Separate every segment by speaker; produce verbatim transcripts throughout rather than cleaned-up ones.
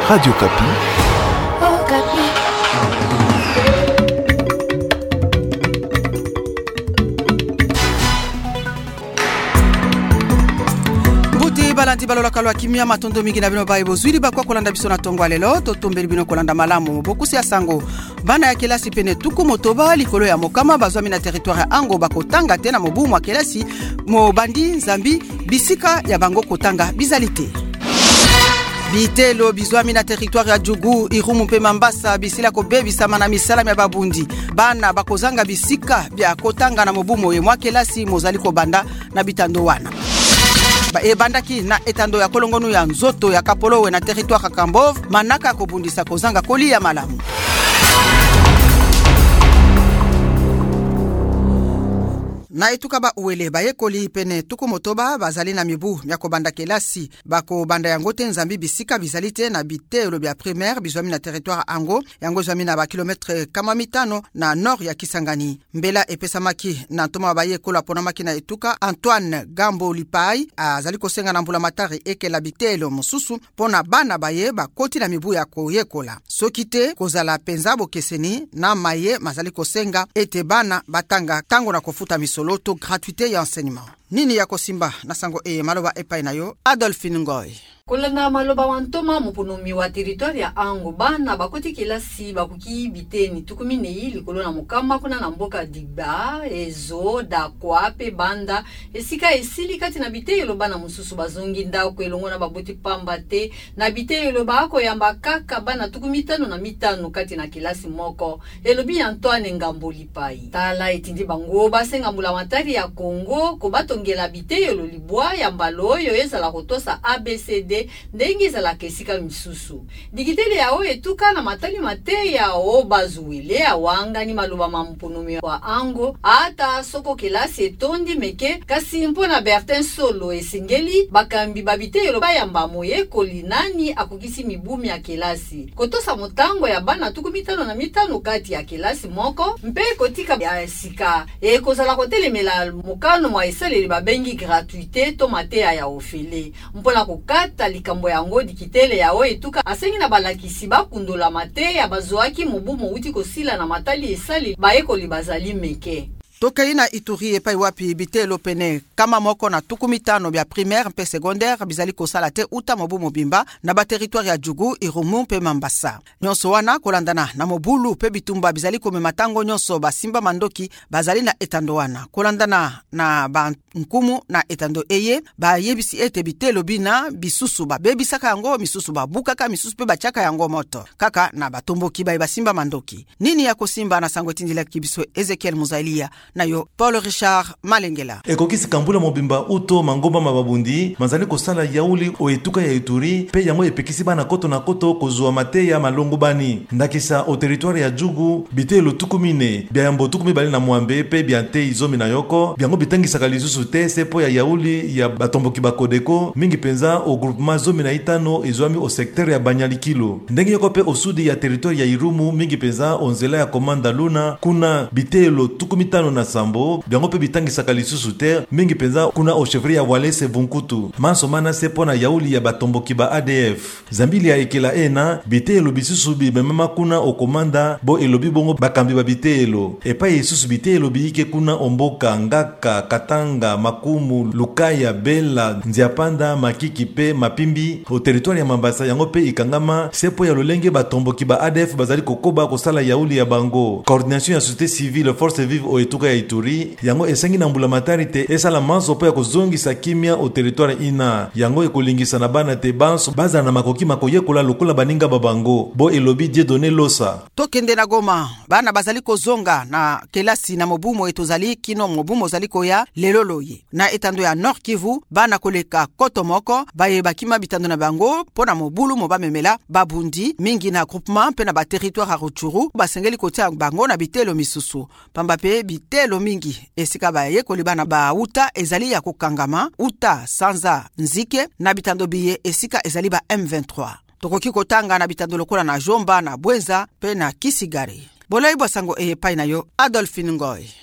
Speaker 1: Radio Kapi.
Speaker 2: Oh, Kapi. Mbuti balandi balola kalwa kimia matondo mingi na bino baye bozwili bakwa kolanda biso na tongo lelo to tombeli bino kolanda malamu bokusi ya sango bana ya kelasi pene tuku motoba likolo ya mokama bazwami na territoire ya ango bakotanga te na mobumu wa kelasi mo bandi zambi bisika ya bango kotanga bizalite. Bitelo bizwami na territoire ya Jugu Irumu mpe Mambasa bisila ko bebisa mana misala ya babundi bana bakozanga bisika bya kotanga na mobumo ye mwa kelasi mozali ko banda na bitando wana ba ebandaki na etando ya kolongonu ya nzoto ya Kapolowe na territoire ya Kambov manaka kobundisa kozanga koli ya malamu. Na etuka ba uwele ba yekoli pene tuku motoba bazali na mibu myako banda kelasi bako banda yango te nzambi bisika bizalite na bitelo bya primaire bizwami na territoire ango yango zwami na ba kilometre kama mitano na nord ya Kisangani mbela epesamaki na ntoma ba yekola pona maki na etuka Antoine Gambo Lipai azali kosenga na mbula matari ekela bitelo mususu pona bana baye bakoti na mibu ya ko yekola sokite kozala penza bokeseni na maye mazali kosenga ete bana batanga tango na kofuta misolo loto gratuité ya enseignement. Nini ya kosimba na sango e maloba epai na yo Adolphine Ngoy.
Speaker 3: Kolana maloba wantoma mupunumi wa territoire ya ango bana bakoti kilasi bakuki biteni tukumine ili kolona mukama kuna na mboka digba ezo da kwape banda esika esili kati na bitelo bana mususu bazongi nda kwelongo na babuti pamba te na bitelo bako yamba kaka bana tukumitano na mitano kati na kilasi moko elobi Antoine Gambo Lipai tala etindi bango basenga mbula matari ya Kongo kobatongela bitelo libwa yamba loyo ezala kotosa A B C D ndenge ezala kesika misusu digitele yao etuka na matali mate yao bazuwile awanga ni maluba mampunumi wa ango ata soko kelasi etondi meke kasi mpona Bertin Solo esingeli bakambi babitelo bayamba moye kolinani akukisi mibumi ya kelasi kotosa motango ya bana tuku mitano na mitano kati ya kelasi moko mpe kotika ya sika e kozala kotelemela mokano mwa esaleli babengi gratuité to mate ya ofele mpona kokata likambo yango dikitele yao etuka asengi na balakisi bakundola mate ya bazoaki mobumo uti kosila na matali esali baekoli bazali meke.
Speaker 2: Toka ina Ituri epai wapi bitelo pene kama moko na tukumitano bya primaire mpe secondaire bizali kosala te uta mobu mobimba na ba territoire ya Jugu Irumu mpe Mambasa. Nyonso wana kolandana na mobulu pe bitumba bizali komema tango nyonso basimba mandoki bazali na etando wana. Kolandana na ba nkumu na etando eye ba yebisi ete bitelo bina bisusu ba bebisaka yango misusu ba bukaka misusu pe bachaka yango moto. Kaka na batomboki ba basimba mandoki. Nini ya kosimba na sango tindila kibiso Ezekiel Muzailia na yo Paul Richard Malengela.
Speaker 4: Ekokisi kambula mobimba uto mangomba mababundi mazali kosala yauli o etuka ya Ituri pe yango epekisi bana koto na koto kozwa mate ya malongo bani ndakisa o territoire ya Jugu bitelo tukumine bya yambo tukumi bali na mwambe pe biante izomi na yoko byango bitangisa kalizusu te sepo ya yauli ya batomboki bakodeko mingi penza o groupement zomi na itano izwami o secteur ya Banyalikilo ndenge yoko pe o sudi ya territoire ya Irumu mingi penza onzela ya Komanda Luna kuna bitelo tukumitano na sambo byango pe bitangisa kalisusu te mingi penza kuna o chevrier ya Walese Vunkutu manso mana sepo na yauli ya batomboki ba A D F zambili ya ekela ena bitelo bisusu bi mema kuna o komanda bo elobi bongo bakambi ba bitelo epa yesusu bitelo biike kuna omboka ngaka katanga makumu lukaya bela nziapanda makiki pe mapimbi o territoire ya Mambasa yango pe ikangama sepo ya lolenge batomboki ba A D F bazali kokoba kosala yauli ya bango coordination ya société civile force vive o etuka ya Ituri yango esengi na mbula matari te esala manso po ya kozongisa kimia o territoire ina yango ekolingisa na bana te banso baza na makoki makoyekola lokola baninga babango bo elobi die donner losa
Speaker 2: tokende na Goma bana bazali kozonga na kelasi na mobumo etozali kino mobumo zali koya leloloye na etando ya Nord Kivu bana koleka koto moko baye bakima bitando na bango pona mobulu moba memela babundi mingi na groupement pe na ba territoire ya Rutshuru basengeli kotia bango na bitelo misusu pamba pe bitelo mingi esika baye kolibana ba uta ezali ya kokangama uta sanza nzike na bitando biye esika ezali ba M vingt-trois tokoki kotanga na bitando lokola na Jomba na Bwenza pe na Kisigari. Bolai bosango e pai na yo Adolphine Ngoy.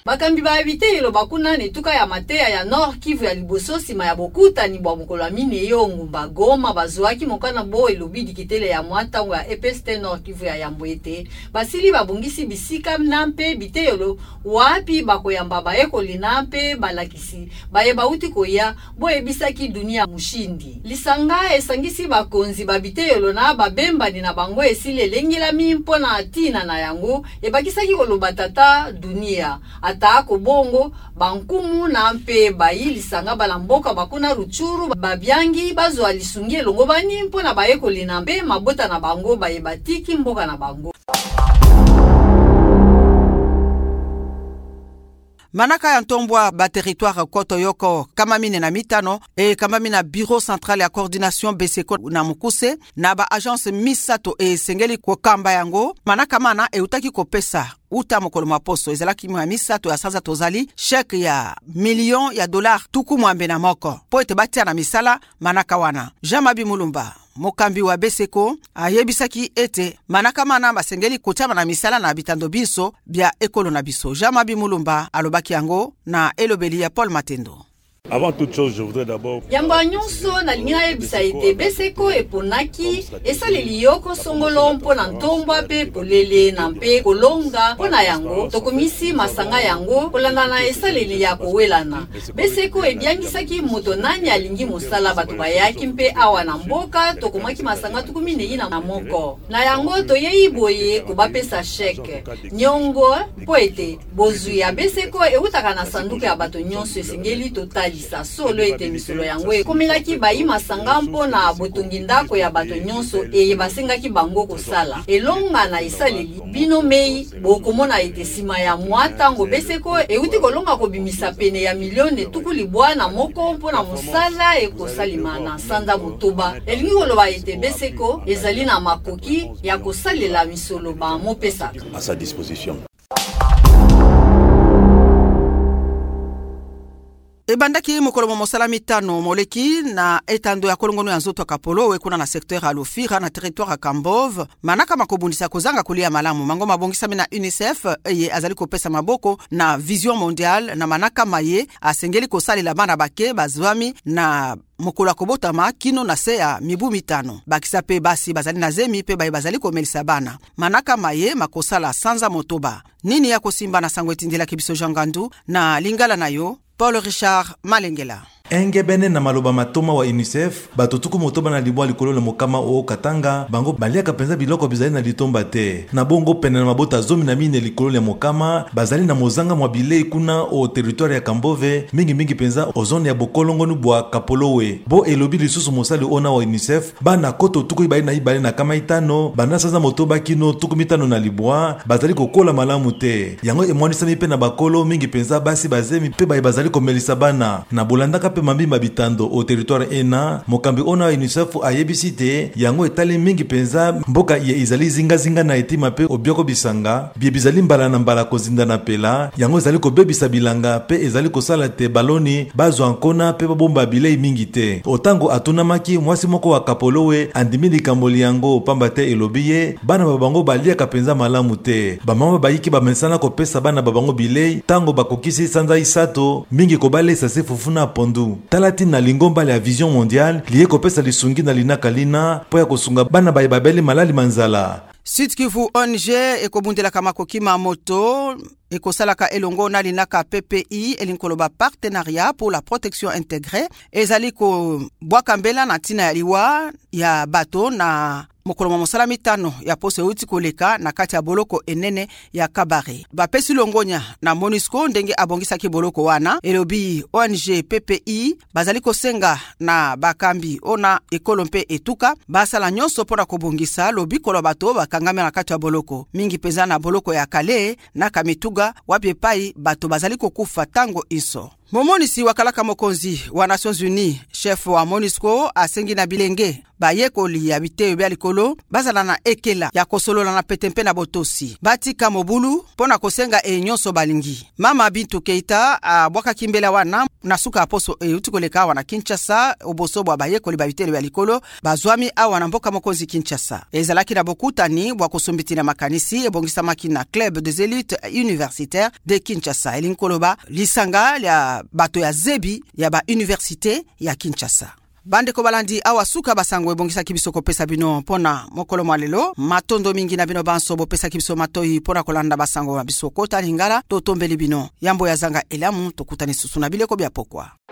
Speaker 3: Bakambi ba bitelo bakuna ne tuka ya mateya ya Nord Kivu ya liboso sima ya bokuta ni bwa mokolo mine yo ngumba Goma bazwaki mokana bo elobidi kitele ya mwatango ya E P S T Nord Kivu ya Yambwete basili babungisi bisika nampe bitelo wapi bakoyamba bayeko linampe balakisi baye bauti koya bo ebisaki dunia mushindi lisanga esangisi bakonzi babitelo na babemba ni na bango esile lengila mimpo na atina na yango ebakisaki koloba tata dunia ata ko bongo bankumu na mpe bayilisanga balamboka bakuna ruchuru babyangi bazwa lisungie longo bani mpona bayeko linambe mabota na bango bayebatiki mboka na bango.
Speaker 2: Manaka ya ntombwa ba territoire koto yoko kama mine na mitano e kama mina bureau central ya coordination B C ko na mukuse na ba agence misato e sengeli ko kamba yango manaka mana e utaki ko pesa uta mokolo maposo ezalaki mwa misato ya saza tozali chèque ya million ya dollar tuku mwambe na moko po ete batia na misala manaka wana Jean-Mabi Mulumba mokambi wa Beseko ayebisaki ete manaka mana basengeli kochama na misala na bitando biso bia ekolo na biso. Jean-Mabi Mulumba alobaki yango na elobeli ya Paul Matendo.
Speaker 1: Avant toute chose, je voudrais d'abord
Speaker 3: Yamba nyonso na lingina yebisa ete Beseko eponaki esaleli yoko songolo mpona ntombwa pe polele na mpe kolonga mpona yango tokomisi masanga yango kolanda na esaleli ya kowelana. Beseko ebyangisaki moto nani alingi mosala bato bayaki mpe awa na mboka tokomaki masanga tukumi neyi na moko na yango toyei boye kobapesa chèque nyongo po ete bozwi ya Beseko eutaka na sanduku ya bato nyonso esengeli totali sa solo ete misolo yango ekomelaki bayi masanga mpona botongi ndako ya bato nyonso e basengaki bango kosala elonga na esaleli bino mei bokomona ete sima ya mwatango Beseko euti kolonga kobimisa pene ya milione tuku libwana moko mpona mosala ekosalima na sanda motoba elingi koloba ete Beseko ezali na makoki ya kosalela misolo ba mopesaka
Speaker 1: à sa disposition.
Speaker 2: Ebandaki mokolo mosala mitano moleki na etando ya kolongono ya nzoto kapolo wekuna na secteur alofira na territoire ya Kambove manaka makobundisa kozanga kulia malamu mango mabongisa na UNICEF eye azali kopesa maboko na vision mondiale na manaka maye asengeli kosalela bana bake bazwami na mokolo kobotama kino na se ya mibu mitano bakisa pe basi bazali na zemi pe baye bazali komelisa bana manaka maye makosala sanza motoba nini ya kosimba na sangwetindela kibiso jangandu na lingala nayo Paul Richard Malengela.
Speaker 4: Engebene na maloba matoma wa UNICEF bato tuku motoba na libwa likolo na mokama o Katanga bango baliaka penza biloko bizali na litomba te na bongo pene na mabota zomi na mine likolo ya mokama bazali na mozanga mwa bilei kuna o territoire ya Kambove mingi mingi penza o zone ya bokolongonu bwa Kapolowe bo elobi lisusu mosali ona wa UNICEF bana koto tuku ibali na ibali na kama itano bana saza motoba kino tuku mitano na libwa bazali kokola malamu te yango emwanisami pe na bakolo mingi penza basi bazemi pe baye bazali komelisa bana na bolandaka pe mambimba bitando o territoire ena mokambi ona UNICEF ayebisi te yango etali mingi penza mboka ye izali zinga zinga na etima pe obioko bisanga bie bizali mbala na mbala kozinda na pela yango ezali kobebisa bilanga pe ezali kosala te baloni bazwa nkona pe babomba bilei mingi te otango atunamaki mwasi moko wa Kapolowe andimi likamboli yango pamba te elobi ye bana babango baliaka penza malamu te bamama bayiki bamesana kopesa bana babango bilei tango bakokisi sanza isato mingi kobalesa se fufuna pondu talati na lingomba ya vision mondiale liye kopesa lisungi na linaka lina po ya kosunga bana baye babeli malali manzala.
Speaker 2: Sud Kivu O N G ekobundela kama kokima moto ekosalaka elongo na linaka P P I elinkoloba partenariat pour la protection intégrée ezali ko bwakambela na tina ya liwa ya bato na mokolo mosala mitano ya pose uti koleka na kati ya boloko enene ya Kabare bapesi longonya na MONUSCO ndenge abongisaki boloko wana elobi O N G P P I bazali kosenga na bakambi ona ekolo mpe etuka basala nyonso pona kobongisa lobi kolo bato bakangami na kati ya boloko mingi peza na boloko ya kale na kamituga wapi pai bato bazali kokufa tango iso Momonisi wakalaka mokonzi wa Nations Unies, chef wa MONUSCO asengi na bilenge bayekoli ya biteyo bya likolo bazala na ekela ya kosolola na petempe na botosi batika mobulu pona kosenga e nyonso balingi. Mama Bintou Keita abwaka kimbela wana na suka aposo e utikoleka wana Kinshasa oboso bwa bayekoli ba biteyo bya likolo bazwami awa na mboka mokonzi Kinshasa. Ezalaki na bokutani bwa kosombiti na makanisi ebongisa makina club des élites universitaires de Kinshasa elinkoloba lisanga ya bato ya zebi ya ba université ya Kinshasa. Bande ko balandi awa suka basango ebongisa kibiso ko pesa bino pona mokolo mwalelo matondo mingi na bino banso bo pesa kibiso matoi pona kolanda basango biso kota lingala to tombeli bino yambo ya zanga elamu to kutani susu na bileko bya pokwa.